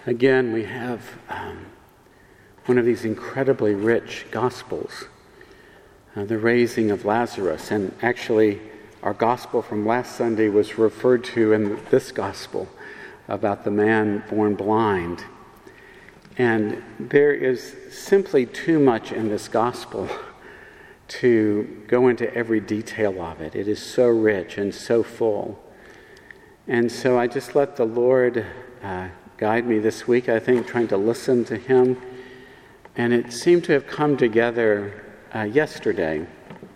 Again, we have one of these incredibly rich Gospels, the raising of Lazarus. And actually, our Gospel from last Sunday was referred to in this Gospel about the man born blind. And there is simply too much in this Gospel to go into every detail of it. It is so rich and so full. And so I just let the Lord guide me this week, I think, trying to listen to Him. And it seemed to have come together yesterday.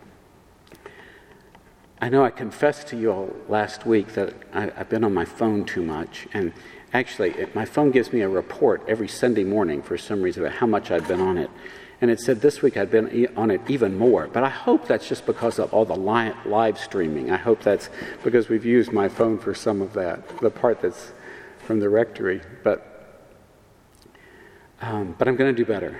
I know I confessed to you all last week that I've been on my phone too much. And actually, my phone gives me a report every Sunday morning for some reason about how much I've been on it. And it said this week I'd been on it even more. But I hope that's just because of all the live streaming. I hope that's because we've used my phone for some of that, the part that's from the rectory. But I'm going to do better.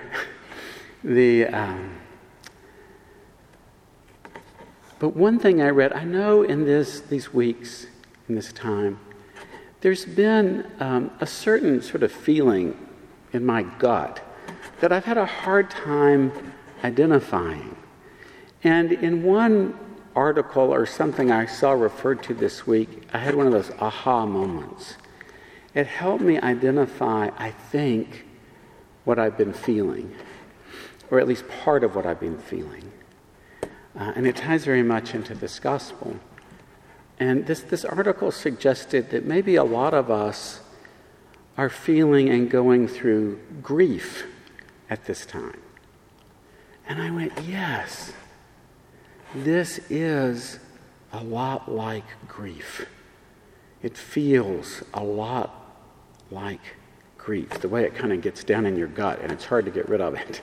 But one thing I read, I know in these weeks, in this time, there's been a certain sort of feeling in my gut that I've had a hard time identifying. And in one article or something I saw referred to this week, I had one of those aha moments. It helped me identify, I think, what I've been feeling, or at least part of what I've been feeling. And it ties very much into this gospel. And this article suggested that maybe a lot of us are feeling and going through grief at this time. And I went, yes, this is a lot like grief. It feels a lot like grief, the way it kind of gets down in your gut, and it's hard to get rid of it.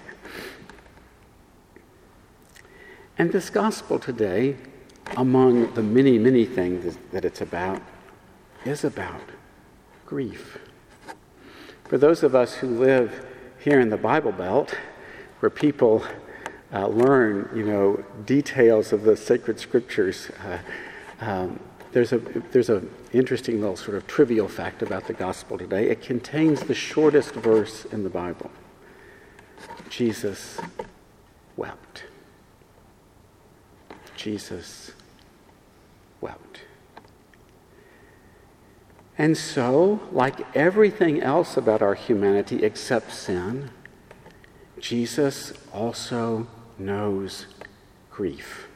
And this gospel today, among the many, many things that it's about, is about grief. For those of us who live here in the Bible Belt, where people learn, details of the sacred scriptures, there's a interesting little sort of trivial fact about the gospel today. It contains the shortest verse in the Bible. Jesus wept. Jesus wept. And so, like everything else about our humanity except sin, Jesus also knows grief.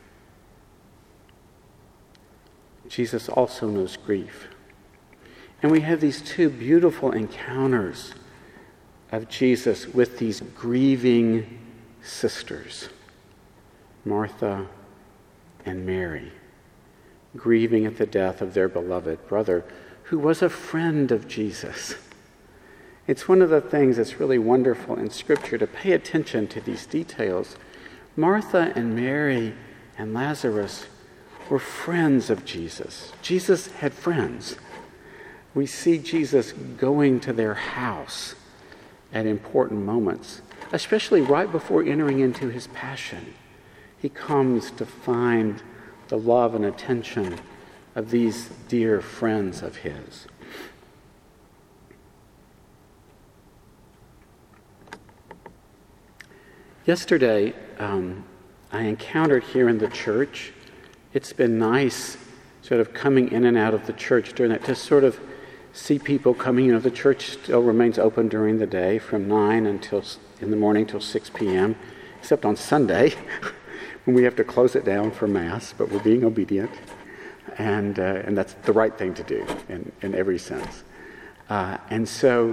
Jesus also knows grief. And we have these two beautiful encounters of Jesus with these grieving sisters, Martha and Mary, grieving at the death of their beloved brother, who was a friend of Jesus. It's one of the things that's really wonderful in Scripture to pay attention to these details. Martha and Mary and Lazarus were friends of Jesus. Jesus had friends. We see Jesus going to their house at important moments, especially right before entering into his passion. He comes to find the love and attention of these dear friends of his. Yesterday, I encountered here in the church, it's been nice sort of coming in and out of the church during that, to sort of see people coming in. The church still remains open during the day from 9 until in the morning till 6 p.m., except on Sunday when we have to close it down for Mass, but we're being obedient. And that's the right thing to do in every sense. And so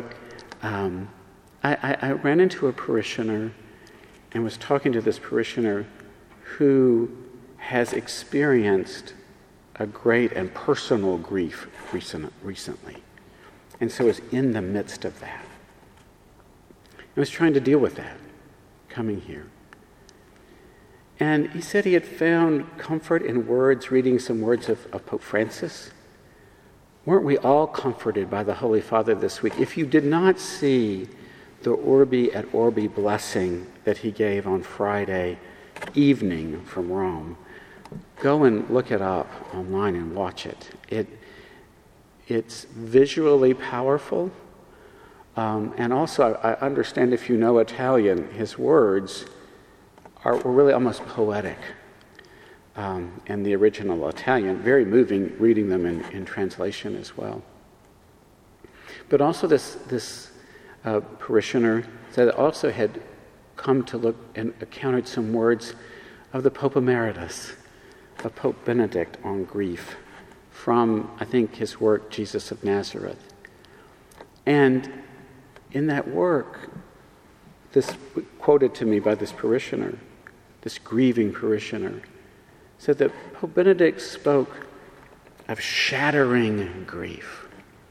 I ran into a parishioner and was talking to this parishioner who has experienced a great and personal grief recently. And so is in the midst of that. I was trying to deal with that coming here. And he said he had found comfort in words, reading some words of Pope Francis. Weren't we all comforted by the Holy Father this week? If you did not see the Urbi et Orbi blessing that he gave on Friday evening from Rome, go and look it up online and watch it. It's visually powerful. And also, I understand if you know Italian, his words were really almost poetic in the original Italian. Very moving reading them in translation as well. But also this parishioner said also had come to look and encountered some words of the Pope Emeritus, of Pope Benedict, on grief from, I think, his work, Jesus of Nazareth. And in that work, this quoted to me by this parishioner, this grieving parishioner, said that Pope Benedict spoke of shattering grief.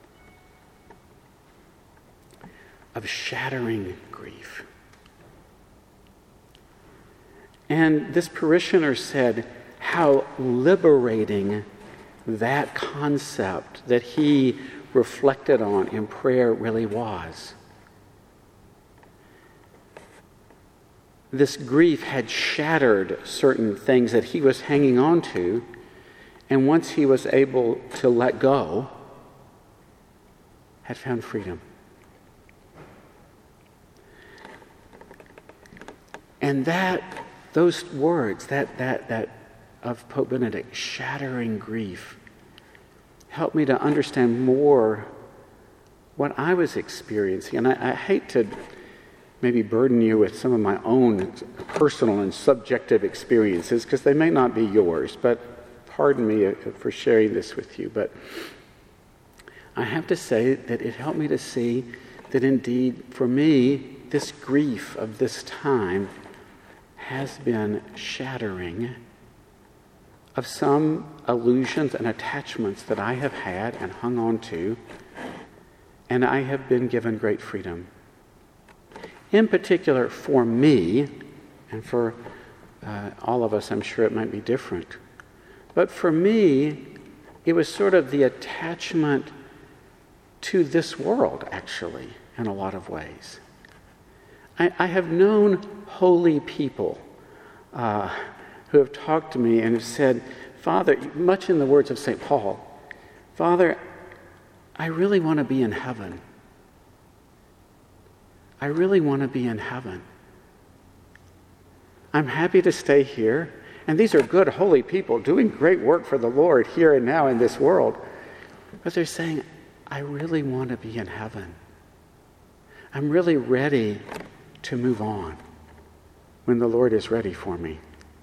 Of shattering grief. And this parishioner said how liberating that concept that he reflected on in prayer really was. This grief had shattered certain things that he was hanging on to, and once he was able to let go, had found freedom. And those words, that of Pope Benedict, shattering grief, helped me to understand more what I was experiencing. And I hate to maybe burden you with some of my own personal and subjective experiences, because they may not be yours, but pardon me for sharing this with you. But I have to say that it helped me to see that indeed, for me, this grief of this time has been shattering of some illusions and attachments that I have had and hung on to, and I have been given great freedom. In particular, for me, and for all of us, I'm sure it might be different, but for me, it was sort of the attachment to this world, actually, in a lot of ways. I have known holy people who have talked to me and have said, Father, much in the words of St. Paul, Father, I really want to be in heaven. I really want to be in heaven. I'm happy to stay here. And these are good, holy people doing great work for the Lord here and now in this world. But they're saying, I really want to be in heaven. I'm really ready to move on when the Lord is ready for me.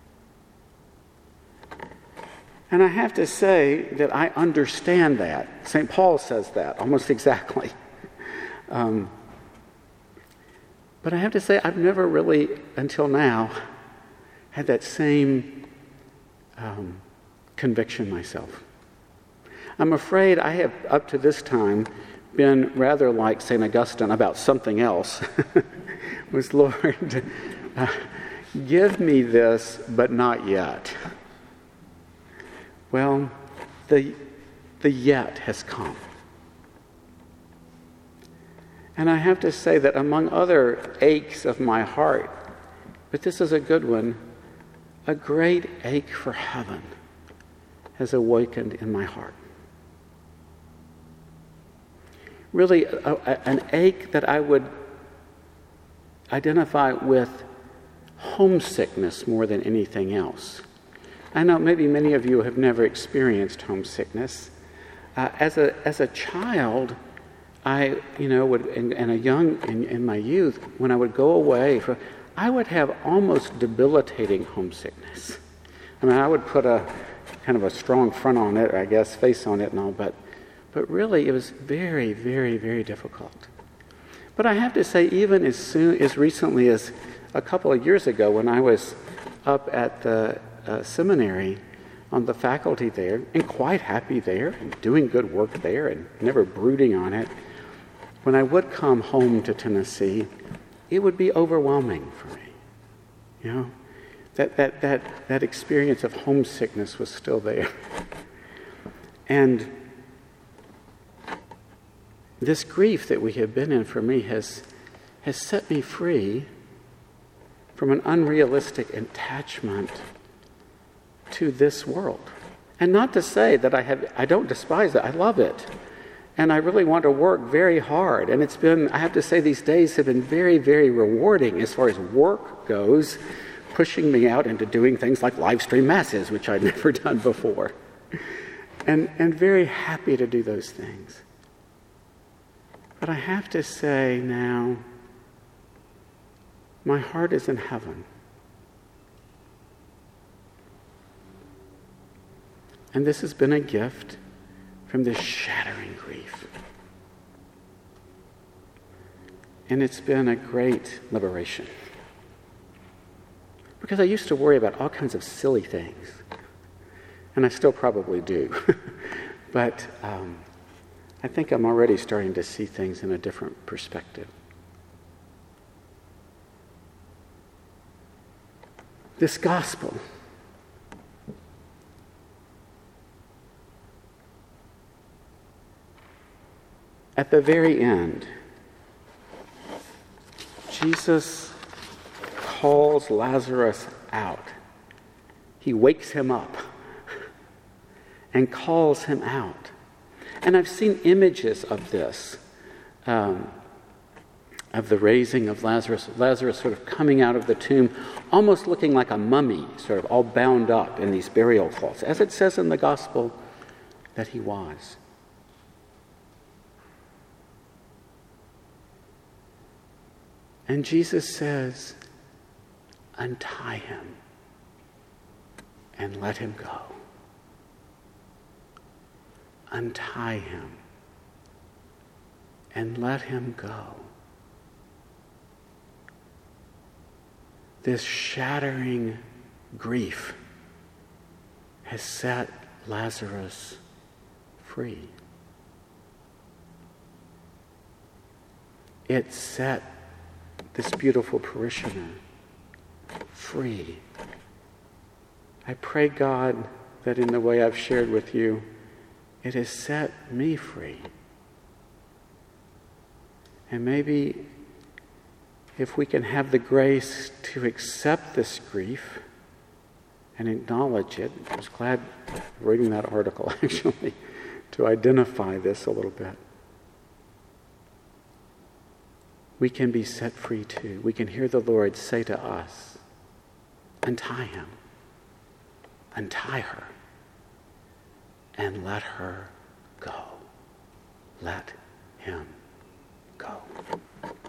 And I have to say that I understand that. St. Paul says that almost exactly. But I have to say I've never really, until now, had that same conviction myself. I'm afraid I have, up to this time, been rather like St. Augustine about something else. Was, Lord, give me this, but not yet. Well, the yet has come. And I have to say that among other aches of my heart, but this is a good one, a great ache for heaven has awakened in my heart. Really, an ache that I would identify with homesickness more than anything else. I know maybe many of you have never experienced homesickness. As a child, I would in my youth, when I would go away, I would have almost debilitating homesickness. I mean, I would put a kind of a strong front on it, or I guess face on it and all, but really it was very, very, very difficult. But I have to say, even as recently as a couple of years ago, when I was up at the seminary on the faculty there, and quite happy there, and doing good work there, and never brooding on it, when I would come home to Tennessee, it would be overwhelming for me. You know, that experience of homesickness was still there. And this grief that we have been in for me has set me free from an unrealistic attachment to this world. And not to say that I don't despise it. I love it. And I really want to work very hard. And it's been, I have to say, these days have been very, very rewarding as far as work goes, pushing me out into doing things like live stream masses, which I'd never done before. And very happy to do those things. But I have to say now, my heart is in heaven. And this has been a gift from this shattering grief. And it's been a great liberation. Because I used to worry about all kinds of silly things. And I still probably do. But I think I'm already starting to see things in a different perspective. This gospel at the very end, Jesus calls Lazarus out. He wakes him up and calls him out. And I've seen images of this, of the raising of Lazarus. Lazarus sort of coming out of the tomb, almost looking like a mummy, sort of all bound up in these burial cloths, as it says in the gospel that he was. And Jesus says, untie him and let him go. Untie him and let him go. This shattering grief has set Lazarus free. It set this beautiful parishioner free. I pray, God, that in the way I've shared with you, it has set me free. And maybe if we can have the grace to accept this grief and acknowledge it, I was glad reading that article actually to identify this a little bit. We can be set free too. We can hear the Lord say to us, untie him, untie her, and let her go. Let him go.